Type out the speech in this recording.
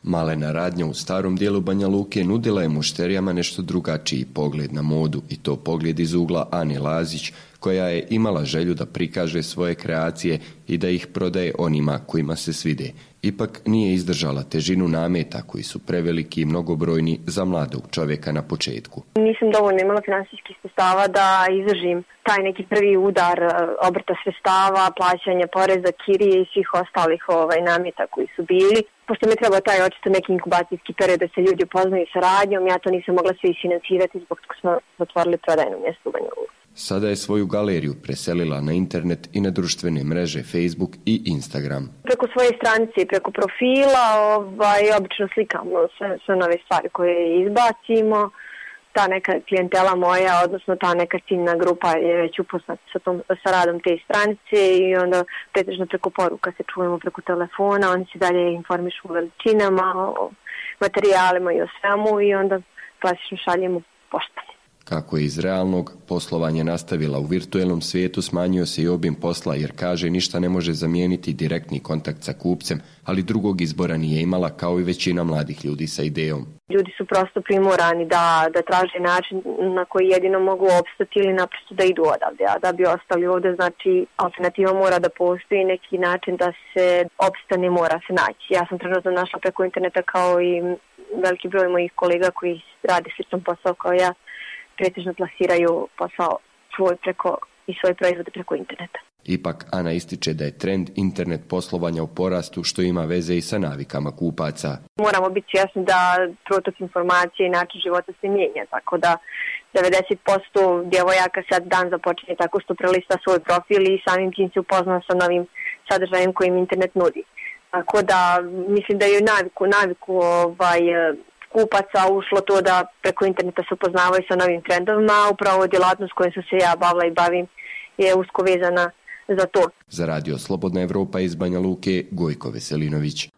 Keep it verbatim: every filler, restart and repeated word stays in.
Malena radnja u starom dijelu Banja Luke nudila je mušterijama nešto drugačiji pogled na modu i to pogled iz ugla Ane Lazić, koja je imala želju da prikaže svoje kreacije i da ih prodaje onima kojima se svide. Ipak nije izdržala težinu nameta koji su preveliki i mnogobrojni za mladog čovjeka na početku. Nisam dovoljno imala finansijskih sredstava da izdržim taj neki prvi udar obrta sredstava, plaćanja poreza, kirije i svih ostalih ovaj, nameta koji su bili. Pošto mi treba taj očito neki inkubacijski period da se ljudi upoznaju sa radnjom, ja to nisam mogla sve isfinancirati zbog toga smo zatvorili prodajno mjesto u Banja Luci. Sada je svoju galeriju preselila na internet i na društvene mreže Facebook i Instagram. Preko svoje stranice i preko profila ovaj, obično slikamo sve, sve nove stvari koje izbacimo. Ta neka klijentela moja, odnosno ta neka ciljna grupa je već upoznata sa, tom, sa radom te stranice i onda pretežno preko poruka se čujemo preko telefona, oni se dalje informišu o veličinama, o materijalima i o svemu i onda klasično šaljemo poštom. Kako je iz realnog poslovanja nastavila u virtuelnom svijetu, smanjio se i obim posla jer kaže ništa ne može zamijeniti direktni kontakt sa kupcem, ali drugog izbora nije imala kao i većina mladih ljudi sa idejom. Ljudi su prosto primorani da, da traže način na koji jedino mogu opstati ili naprosto da idu odavde, a da bi ostali ovdje znači alternativa mora da postoji, neki način da se opstane mora se naći. Ja sam trenutno našla preko interneta kao i veliki broj mojih kolega koji rade sličan posao kao ja, pretežno plasiraju posao svoj preko i svoje proizvode preko interneta. Ipak Ana ističe da je trend internet poslovanja u porastu što ima veze i sa navikama kupaca. Moramo biti svjesni da protok informacije i način života se mijenja, tako da devedeset posto djevojaka sad dan započinje tako što prelista svoj profil i samim tim se upozna sa novim sadržajem kojim internet nudi. Tako da mislim da je naviku, naviku ovaj, kupaca ušlo to da preko interneta se upoznavaju sa novim trendovima, a upravo djelatnost kojom sam se ja bavila i bavim je usko vezana za to. Za radio Slobodna Evropa iz Banja Luke, Gojko Veselinović.